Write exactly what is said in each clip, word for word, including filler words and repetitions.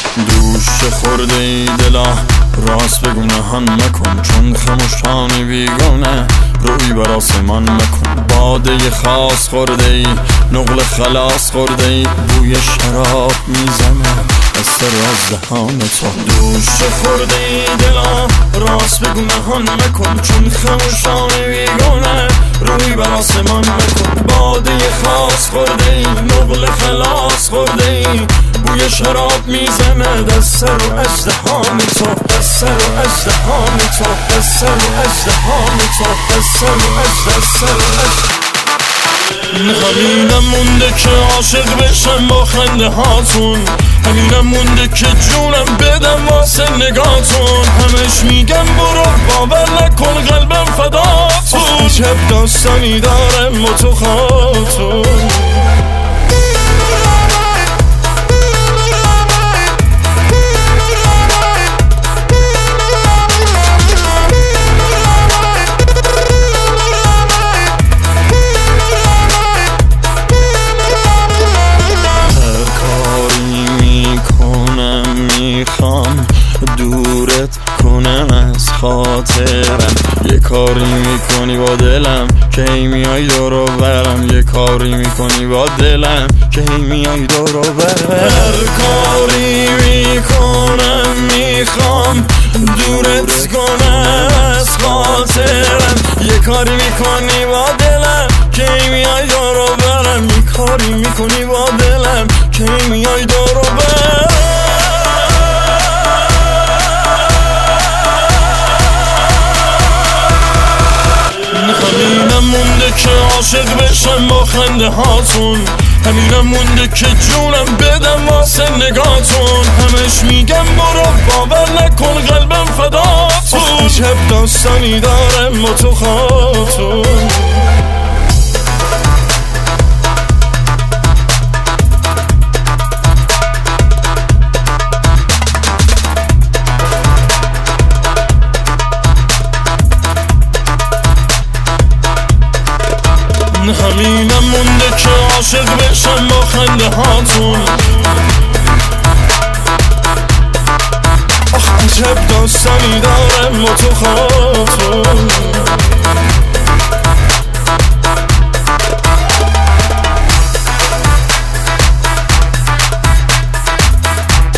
دوش خورده ای دلا راست بگو نهان مکن، چون خموشانی بیگانه روی بر آسمان مکن. باده خاص خورده ای نقل خلاص خورده ای، بوی شراب میزنه از سر از دهان تو. دوش خورده ای دلا راست بگو نهان مکن، چون خموشانی بیگانه روی بر آسمان مکن. باده خاص خورده ای نقل خلاص خورده ای، بوی شراب میزنه دست سر و ازدهان تو، دست سر و ازدهان تو، دست سر و ازدهان تو، دست سر و ازدهان. همینم مونده که عاشق بشم با خنده هاتون، همینم مونده که جونم بدم واسه نگاتون. همش میگم برو باور نکن قلبم فداتون، عجب داستانی دارم با تو خاتون. میخوام دورت کنم از خاطرم، یه کاری میکنی با دلم که هی میای دورو برم، یه کاری میکنی با دلم که هی میای دورو برم. هر کاری میکنم میخوام دورت کنم از خاطرم، یه کاری میکنی با دلم که هی میای دورو برم، یه کاری میکنی با دلم که هی میای دورو برم. همینم مونده که عاشق بشم با خنده هاتون، همینم مونده که جونم بدم واسه نگاتون. همش میگم برو باور نکن قلبم فداتون، عجب داستانی دارم با تو خاتون. همینم مونده که عاشق بشم با خنده هاتون، آخ عجب داستانی دارم با تو خاتون.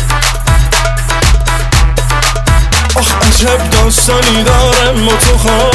آخ عجب داستانی دارم با تو خاتون.